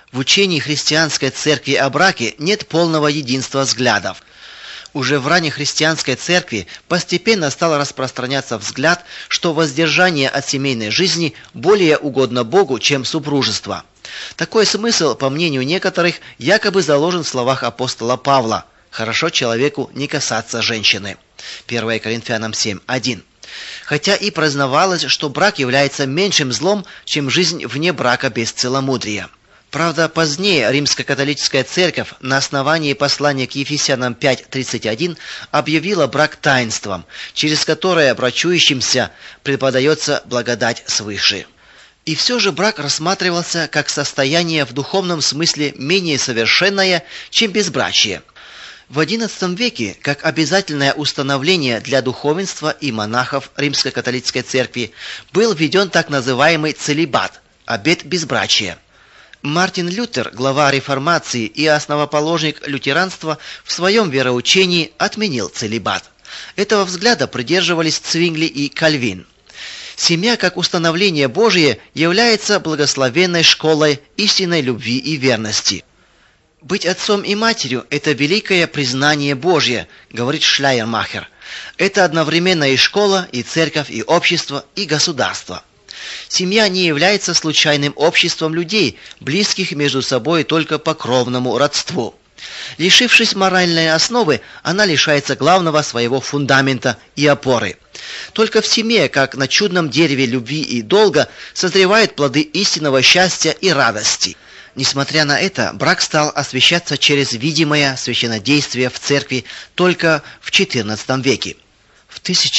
В учении христианской церкви о браке нет полного единства взглядов. Уже в раннехристианской церкви постепенно стал распространяться взгляд, что воздержание от семейной жизни более угодно Богу, чем супружество. Такой смысл, по мнению некоторых, якобы заложен в словах апостола Павла: «Хорошо человеку не касаться женщины». 1 Коринфянам 7:1. Хотя и признавалось, что брак является меньшим злом, чем жизнь вне брака без целомудрия. Правда, позднее Римско-католическая церковь на основании послания к Ефесянам 5:31 объявила брак таинством, через которое брачующимся преподается благодать свыше. И все же брак рассматривался как состояние в духовном смысле менее совершенное, чем безбрачие. В XI веке, как обязательное установление для духовенства и монахов Римско-католической церкви, был введен так называемый целибат – обет безбрачия. Мартин Лютер, глава реформации и основоположник лютеранства, в своем вероучении отменил целибат. Этого взгляда придерживались Цвингли и Кальвин. Семья, как установление Божие, является благословенной школой истинной любви и верности. «Быть отцом и матерью – это великое признание Божье», – говорит Шляйермахер. «Это одновременно и школа, и церковь, и общество, и государство». Семья не является случайным обществом людей, близких между собой только по кровному родству. Лишившись моральной основы, она лишается главного своего фундамента и опоры. Только в семье, как на чудном дереве любви и долга, созревают плоды истинного счастья и радости. Несмотря на это, брак стал освящаться через видимое священнодействие в церкви только в XIV веке. В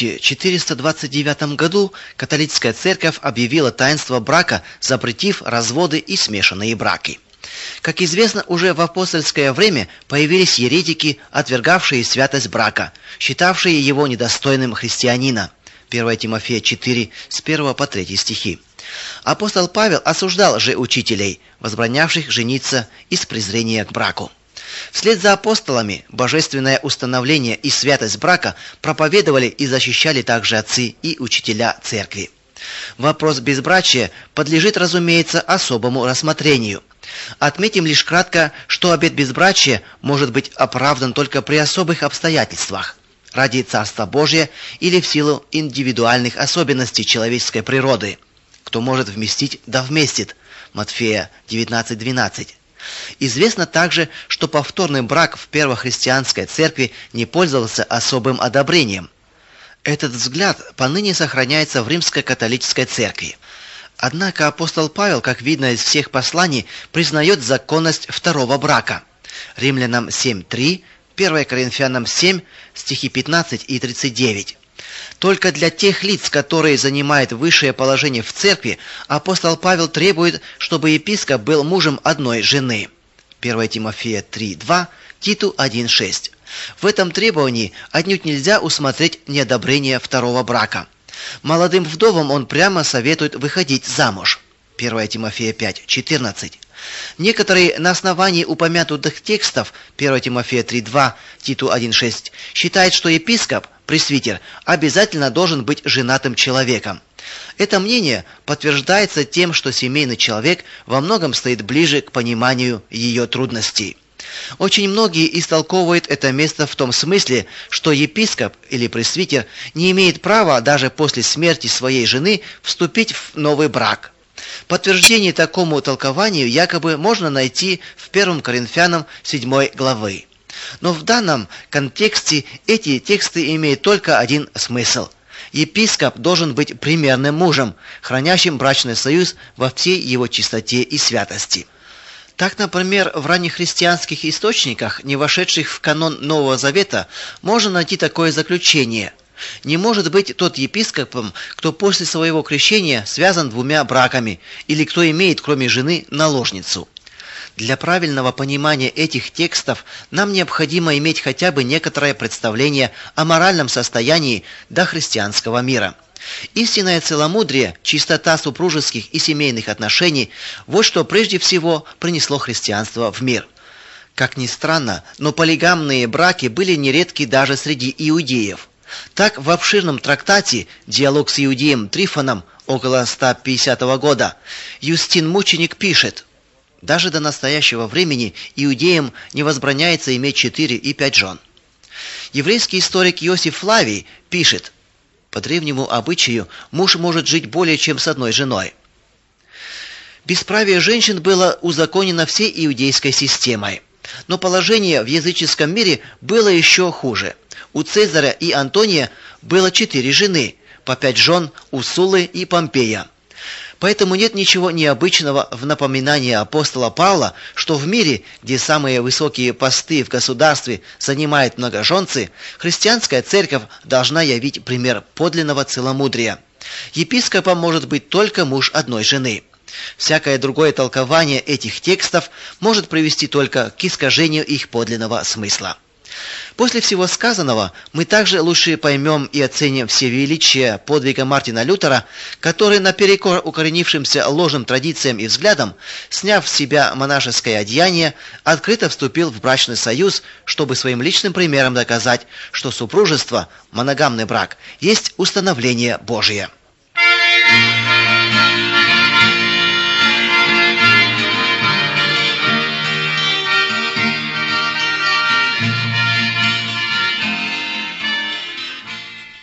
1429 году католическая церковь объявила таинство брака, запретив разводы и смешанные браки. Как известно, уже в апостольское время появились еретики, отвергавшие святость брака, считавшие его недостойным христианина. 1 Тимофея 4, с 1 по 3 стихи. Апостол Павел осуждал же учителей, возбранявших жениться из презрения к браку. Вслед за апостолами божественное установление и святость брака проповедовали и защищали также отцы и учителя церкви. Вопрос безбрачия подлежит, разумеется, особому рассмотрению. Отметим лишь кратко, что обет безбрачия может быть оправдан только при особых обстоятельствах, ради Царства Божия или в силу индивидуальных особенностей человеческой природы. Кто может вместить, да вместит. Матфея 19:12. Известно также, что повторный брак в первохристианской церкви не пользовался особым одобрением. Этот взгляд поныне сохраняется в Римско-католической церкви. Однако апостол Павел, как видно из всех посланий, признает законность второго брака. Римлянам 7:3, 1 Коринфянам 7, стихи 15 и 39. Только для тех лиц, которые занимают высшее положение в церкви, апостол Павел требует, чтобы епископ был мужем одной жены. 1 Тимофея 3:2, Титу 1:6. В этом требовании отнюдь нельзя усмотреть неодобрение второго брака. Молодым вдовам он прямо советует выходить замуж. 1 Тимофея 5:14. Некоторые на основании упомянутых текстов 1 Тимофея 3:2, Титу 1:6 считают, что епископ, пресвитер, обязательно должен быть женатым человеком. Это мнение подтверждается тем, что семейный человек во многом стоит ближе к пониманию ее трудностей. Очень многие истолковывают это место в том смысле, что епископ или пресвитер не имеет права даже после смерти своей жены вступить в новый брак. Подтверждение такому толкованию якобы можно найти в 1 Коринфянам 7 главы. Но в данном контексте эти тексты имеют только один смысл. Епископ должен быть примерным мужем, хранящим брачный союз во всей его чистоте и святости. Так, например, в раннехристианских источниках, не вошедших в канон Нового Завета, можно найти такое заключение: не может быть тот епископом, кто после своего крещения связан двумя браками, или кто имеет, кроме жены, наложницу. Для правильного понимания этих текстов нам необходимо иметь хотя бы некоторое представление о моральном состоянии дохристианского мира. Истинное целомудрие, чистота супружеских и семейных отношений – вот что прежде всего принесло христианство в мир. Как ни странно, но полигамные браки были нередки даже среди иудеев. Так, в обширном трактате «Диалог с иудеем Трифоном» около 150 года Юстин Мученик пишет: Даже до настоящего времени иудеям не возбраняется иметь 4 и 5 жен. Еврейский историк Иосиф Флавий пишет: по древнему обычаю муж может жить более чем с одной женой. Бесправие женщин было узаконено всей иудейской системой. Но положение в языческом мире было еще хуже. У Цезаря и Антония было 4 жены, по 5 жен у Суллы и Помпея. Поэтому нет ничего необычного в напоминании апостола Павла, что в мире, где самые высокие посты в государстве занимают многоженцы, христианская церковь должна явить пример подлинного целомудрия. Епископом может быть только муж одной жены. Всякое другое толкование этих текстов может привести только к искажению их подлинного смысла. После всего сказанного мы также лучше поймем и оценим всевеличие подвига Мартина Лютера, который наперекор укоренившимся ложным традициям и взглядам, сняв с себя монашеское одеяние, открыто вступил в брачный союз, чтобы своим личным примером доказать, что супружество, моногамный брак, есть установление Божие.